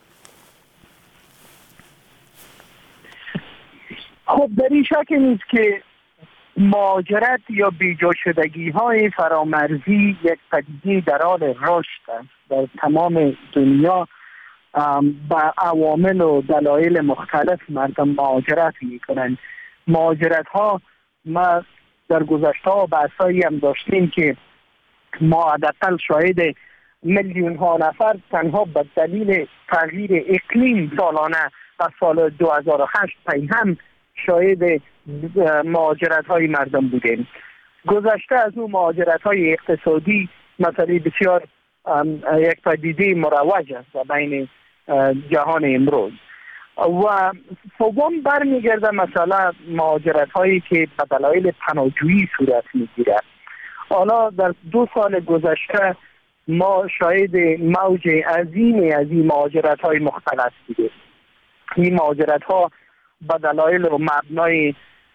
خب در این شک نیست که مهاجرت یا بیجا شدگی های فرامرزی یک پدیده در حال رشد است در تمام دنیا. با عوامل و دلایل مختلف مردم مهاجرت میکنند. مهاجرت ها ما در گذشته ها بحثایی هم داشتیم که ما حداقل شاهد میلیون ها نفر تنها به دلیل تغییر اقلیم سالانه از سال 2008 هم شاهد مهاجرت های مردم بودیم. گذشته از اون مهاجرت های اقتصادی مسئله بسیار یک پدیده مروج است و بین جهان امروز. و سوم برمیگرده مسئله مهاجرت هایی که به دلایل پناهجویی صورت میگیره. حالا در 2 سال گذشته ما شاهد موج عظیمی از این مهاجرت های مختلف بودیم. این مهاجرت ها به دلایل و مبنای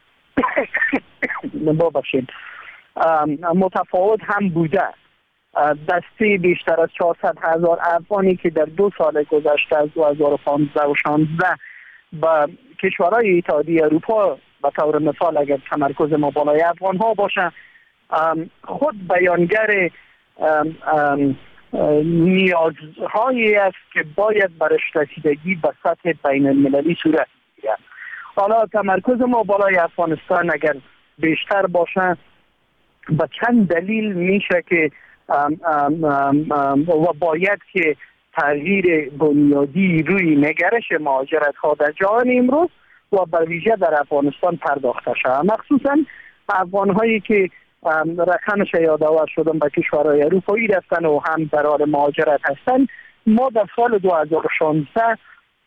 متفاوت هم بوده. دسته بیشتر از 400,000 افغانی که در 2 سال گذشته از 2015 و 2016 به کشورهای اتحادیه اروپا به طور مثال اگر تمرکز ما بالای افغان ها باشه خود بیانگر نیازهایی است که باید برش رسیدگی به سطح بین المللی صورت بگیرد. حالا تمرکز ما بالای افغانستان اگر بیشتر باشه به چند دلیل میشه که و باید که تغییر بنیادی روی نگرش مهاجرت ها در جهان امروز و به ویژه در افغانستان پرداخته شود. مخصوصا افغان هایی که رقمش یادآور شدن به کشورهای اروپایی رفتن و هم در حال مهاجرت هستند. ما در سال 2016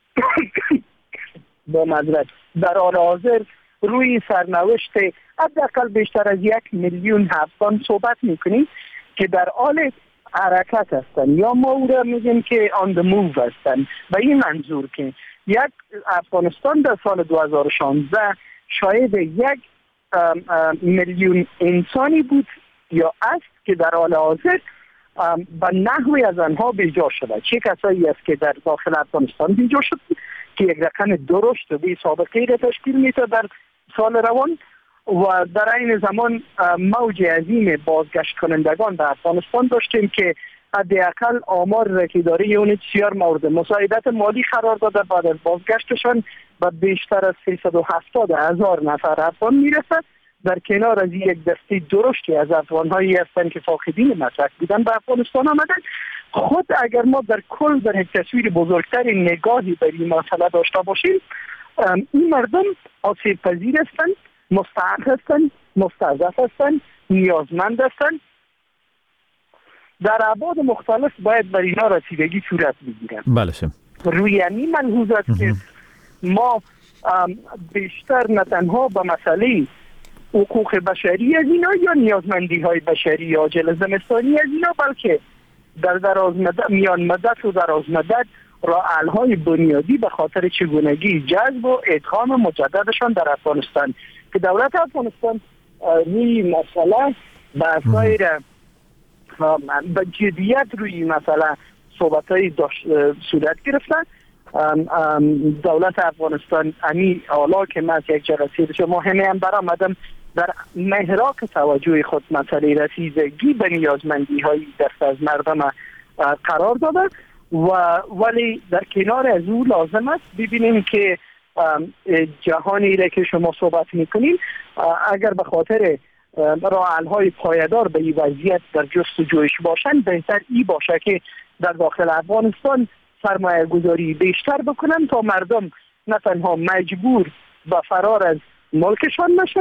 با معذرت در حال حاضر روی سرنوشت حداقل بیشتر از 1 میلیون افغان صحبت میکنیم که در حال حرکت هستند یا ما او را میگیم که on the move هستند. به این منظور که یک افغانستان در سال 2016 شاید 1 میلیون انسانی بود یا است که در حال حاضر به نحوی از آنها بیجا شده. چه کسایی است که در داخل افغانستان بیجا شد که یک رقم درشت و بی سابقه را تشکیل میده در سال روان و در این زمان موج عظیم بازگشت کنندگان در افغانستان داشتیم که حداقل آمار را که داره اون بسیار مورد مساعدت مالی قرار داده. بعد از بازگشتشان به بیشتر از 370,000 نفر افغان میرسد. در کنار از یک دسته درشتی از افغان‌هایی هستند که فاقدین مدرک بودن به افغانستان آمدن. خود اگر ما در کل در یک تصویر بزرگتر نگاهی بر این مسئله داشته باشیم این مردم آسیب پذیر هستند، مستحق هستند، مستضعف هستند، نیازمند هستند. در ابعاد مختلف باید بر اینا رسیدگی صورت بگیرد. بله. روی همین ملحوظ است که ما بیشتر نه تنها به مسئله حقوق بشری از اینا یا نیازمندی های بشری عاجل زمستانی از اینا بلکه در میان مدت و دراز مدت راه‌حل های بنیادی به خاطر چگونگی جذب و ادغام مجددشان در افغانستان که دولت افغانستان روی مسئله بحث‌های به جدیت روی مسئله صحبت‌های صورت گرفتن. دولت افغانستان امی حالا که من یک جلسه شما همه هم برآمدم در محراق توجه خود مسئله رسیدگی به نیازمندی های دست از مردم قرار داده ولی در کنار از او لازم است ببینیم که جهانی را که شما صحبت میکنیم اگر به خاطر راه‌حل‌های پایدار به این وضعیت در جستجویش باشند بهتر ای باشه که در داخل افغانستان سرمایه گذاری بیشتر بکنن تا مردم نه تنها مجبور به فرار از ملکشان نشن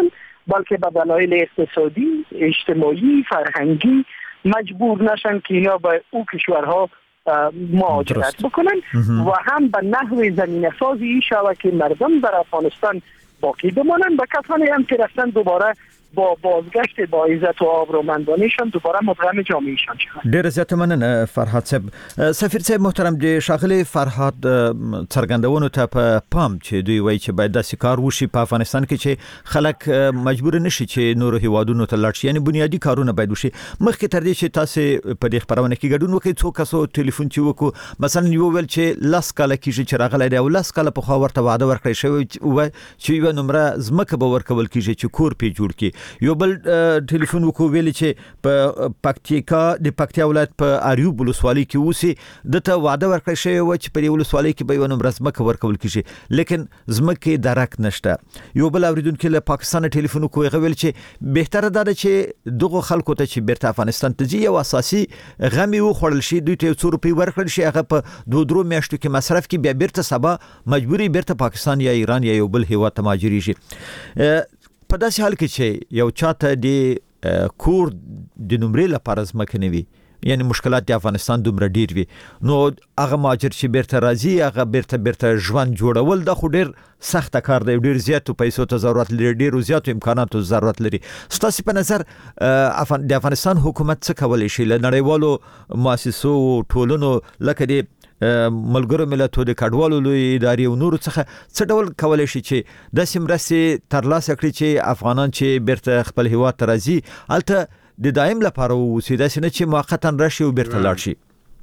بلکه به دلایل اقتصادی، اجتماعی، فرهنگی مجبور نشن که اینا به او کشورها مهاجرت بکنن و هم به نحو زمینه سازی شود که مردم در افغانستان باقی بمانن و کسانی هم که رفتن دوباره با بازگشت با عزت و آبرومندانه‌شان دوباره مدغم جامعهشان شوند. ډیر زیات مننه فرهاد صاحب. سفیر صاحب محترم، د ښاغلي فرهاد څرګندونو ته په پام چې دوی وایي چې باید داسې کار وشي په افغانستان کې چې خلک مجبور نشي چې نور هیوادونو ته لاړ شي، یعنی بنیادی کارونه باید وشي. مخکې تر دې چې تاسو په دې خبرونه کې ګډون وکړئ، څو کسو ټلیفون چې وکړو مثلا یو ویل چې لاس کاله کېږي چې راغلی دی او لاس کاله په خوا ورته وعده ورکړی شوی چې یو نمره ځمکه به ورکول کېږي چې کور پې جوړ کړي. یو بل ټلیفون وکړو ویل چې په پکتیا ولایت په اریوب ولسوالۍ کې اوسي دته وعده ورکړی شوی و چې په دې ولسوالۍ کې به یو نمره ځمکه ورکول کېږي، لیکن ځمکې درک نشته. یو بل اوریدونکو له پاکستان ټلیفون وکړو، هغه ویل چې بهتره ده چې دغه خلکو ته چې بیرته افغانستان ته ځي یو اساسي غم یې وخوړل شي، دوی ته 2 روپۍ ورکړل شي، هغه په 2 میاشتو کې مصرف کې بیا بیرته سبا مجبوري بیرته پاکستان یا ایران یا یو بل هیواد ته مهاجرېږي. په داسې حال کې چې یو چاته د کور د نمرې لپاره ځمکه نه وي، یعنی مشکلات د افغانستان دومره ډیر وي، نو هغه مهاجر چې بیرته راځي هغه بیرته ژوند جوړول د خو ډیر سخت کار دی، ډیر زیاتو پیسو ته ضرورت لري، ډیر زیاتو امکاناتو ضرورت لري. ستاسو په نظر د افغانستان حکومت څه کولی شي له نړیوالو مؤسسو ټولنو لکه د ملګرو ملتونو د کډوالو لوی ادارې او نور څخه څه ډول کولی شي چې داسې مرستې ترلاسه کړي چې افغانان چې بیرته خپل هیواد ته راځي هلته د دایم لپاره واوسي، داسې نه چې موقتا راشي او بیرته لاړ شي؟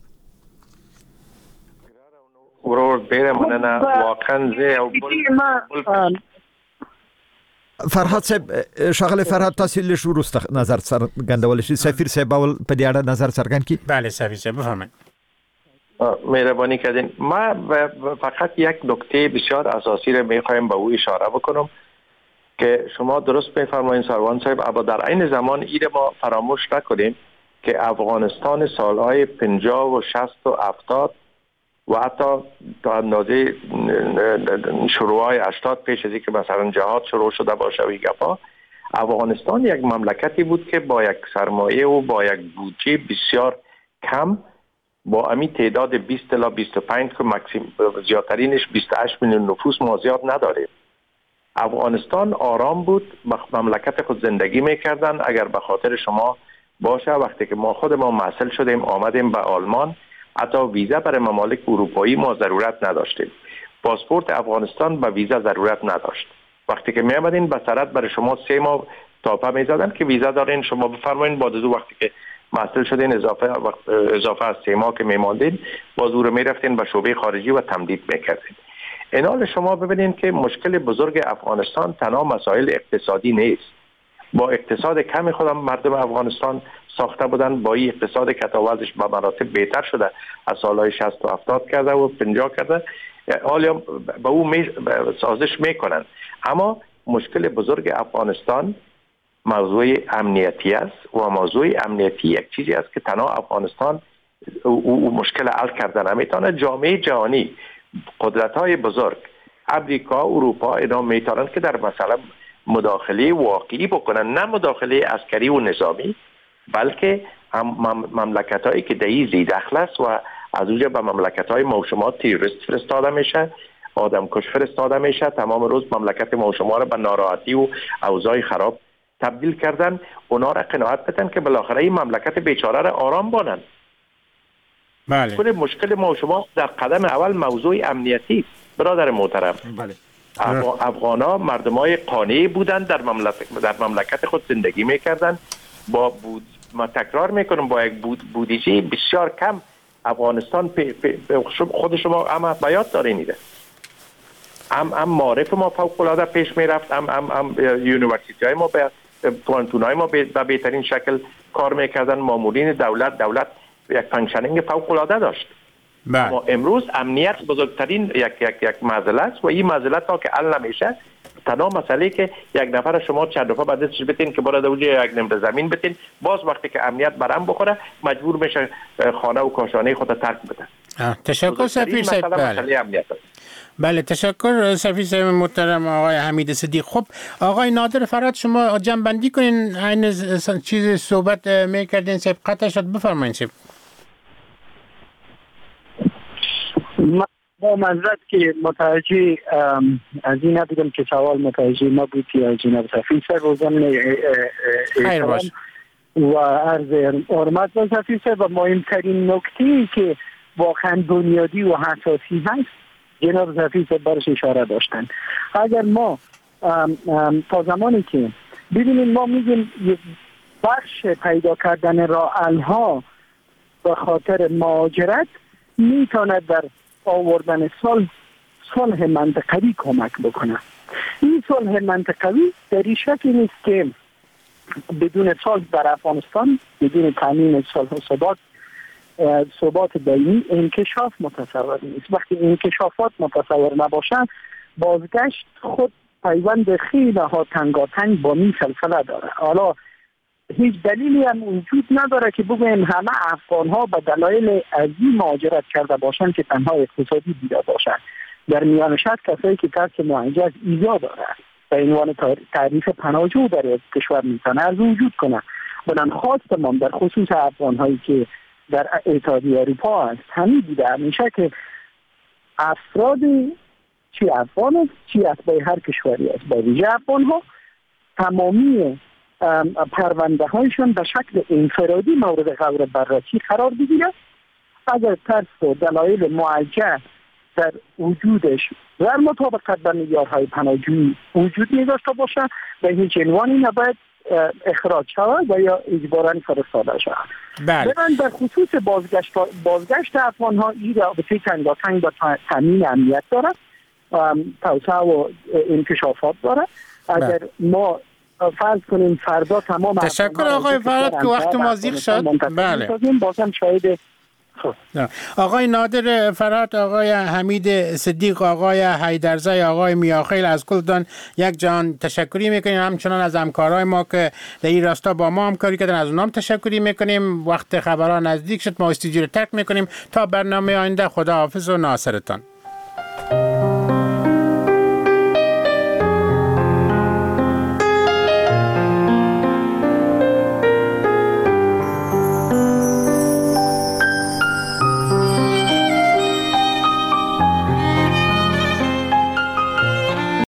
ورور ډیره مننه. واقعا زه او فرهاد صاحب، ښاغلی فرهاد تاسو له شروع وروسته نظر څرګندولی شي. سفیر صاحب اول په دې اړه نظر څرګند کړي. بله سفیر صاحب بفرمایید. مهربانی کردین. ما فقط یک نکته بسیار اساسی را میخوایم به او اشاره بکنم که شما درست میفرمایید سروان صاحب، اما در عین زمان ایره ما فراموش نکنیم که افغانستان سالهای 50 و 60 و 70 و حتی تا اندازه شروعهای 80 پیش از اینکه مثلا جهاد شروع شده باشه و گپا، افغانستان یک مملکتی بود که با یک سرمایه و با یک بودجه بسیار کم با امی تعداد 20 تا 25 که زیادترینش 28 میلیون نفوس ما زیاد نداریم. افغانستان آرام بود، مملکت خود زندگی میکردن. اگر به خاطر شما باشه وقتی که ما خودمون محصل شدیم آمدیم به آلمان، حتی ویزا برای ممالک اروپایی ما ضرورت نداشتیم. پاسپورت افغانستان به ویزا ضرورت نداشت. وقتی که می آمدین به سرعت برای شما 3 ماه تاپه میزدن که ویزا دارین، شما بفرمایید بعد از وقتی که محصل شدین اضافه از 3 ماه که میماندین باز او رو میرفتین به شعبه خارجی و تمدید میکردین. این حال شما ببینین که مشکل بزرگ افغانستان تنها مسائل اقتصادی نیست. با اقتصاد کمی خودم مردم افغانستان ساخته بودن، با این اقتصاد کتاوزش به مراتب بهتر شده، از سالهای 60 و 70 کرده و 50 کرده، حالا به او سازش میکنن. اما مشکل بزرگ افغانستان موضوع امنیتی است و موضوع امنیتی یک چیزی است که تنها افغانستان او مشکل حل کردن نمیتونه. جامعه جهانی، قدرت‌های بزرگ امریکا، اروپا اینا میتونن که در مثلا مداخله واقعی بکنن، نه مداخله عسکری و نظامی، بلکه مملکت‌هایی که دهی زیدخل است و از اونجا به مملکت‌های ما شما تروریست فرستاده میشه، آدمکش فرستاده میشه، تمام روز مملکت ما شما را به ناراحتی و اوضاع خراب تبدیل کردن. اونا را قناعت بدن که بالاخره این مملکت بیچاره را آرام بانن. بله. کل مشکل ما شما در قدم اول موضوع امنیتی است برادر محترم. بله. افغانا مردمای قانعی بودن، در مملکت خود زندگی میکردن. ما تکرار میکنم با یک بودجه بسیار کم افغانستان خود شما هم بیات دارینیده. هم معارف ما فوق العاده پیش میرفت، هم یونیورسیتی های ما به پلانتون های ما به بهترین شکل کار میکردن. مامورین دولت یک فانکشنینگ فوق العاده داشت. اما امروز امنیت بزرگترین یک معضله است و این معضله تا که حل نمیشه، تنها مسئله که یک نفر شما چند دفعه بعد دستش بتین که برای اونجا یک نمره زمین بتین، باز وقتی که امنیت برام بخوره مجبور میشه خانه و کاشانه خود ترک بده. تشکر سفیر صاحب. بله تشکر سفیر صاحب محترم آقای حمید صدیق. خب آقای نادر فرهاد شما جمع‌بندی کنین این چیز صحبت میکردین صاحب قطع شد بفرمایید صاحب. با معذرت که متوجه از این نبودم که سوال متوجه نبود یا جناب سفیر صاحب و ضمن احترام و عرض حرمت به سفیر صاحب و مهمترین نکته که واقعا بنیادی و حساسی هست جناب سفیر صاحب برش اشاره داشتن. اگر ما تا زمانی که ببینیم ما میگیم یک بخش پیدا کردن راه‌حل‌ها به خاطر مهاجرت میتواند در آوردن صلح منطقوی کمک بکنه. این صلح منطقوی در این شکل نیست که بدون صلح در افغانستان، بدون تامین صلح و ثبات دائمی انکشاف متصور نیست. وقتی انکشافات متصور نباشند بازگشت خود پیوند خیلی ها تنگاتنگ با این سلسله داره. حالا هیچ دلیلی هم وجود نداره که بگویم همه افغان ها به دلایل عظیم مهاجرت کرده باشند که تنها اقتصادی دیده باشند. در میانش کسایی که ترک معجز ایجاد داره به عنوان تعریف پناهجو در کشور میتونه از وجود کنه. بلند خواستمان در خصوص افغان هایی که در اتحادیه اروپا هست همین دیده همیشه که افراد چی افغان است چی اتباع هر کشوری است با ویژه افغان ها تمامی پرونده هایشان به شکل انفرادی مورد غور بررسی قرار بگیره. اگر ترس و دلایل معجز در وجودش در مطابقت با معیارهای پناهجویی وجود نداشته باشه به هیچ عنوانی نباید اخراج شود و یا اجباراً فرستاده شود. بله. در خصوص بازگشت افغان ها این رابطه تنگاتنگ با تامین امنیت داره، توسعه و انکشافات داره. اگر ما فرض کنیم فردا تمام تشکر آقای فرهاد که وقت ما زیغ شد. بله. بازم شاید آقای نادر فرهاد، آقای حمید صدیق، آقای حیدرزای، آقای میاخیل از کلتان یک جان تشکری میکنیم. همچنان از همکارای ما که در این راستا با ما همکاری کردن از اونام تشکری میکنیم. وقت خبرها نزدیک شد، ما استودیو رو ترک میکنیم تا برنامه آینده. خدا حافظ و ناصرتان.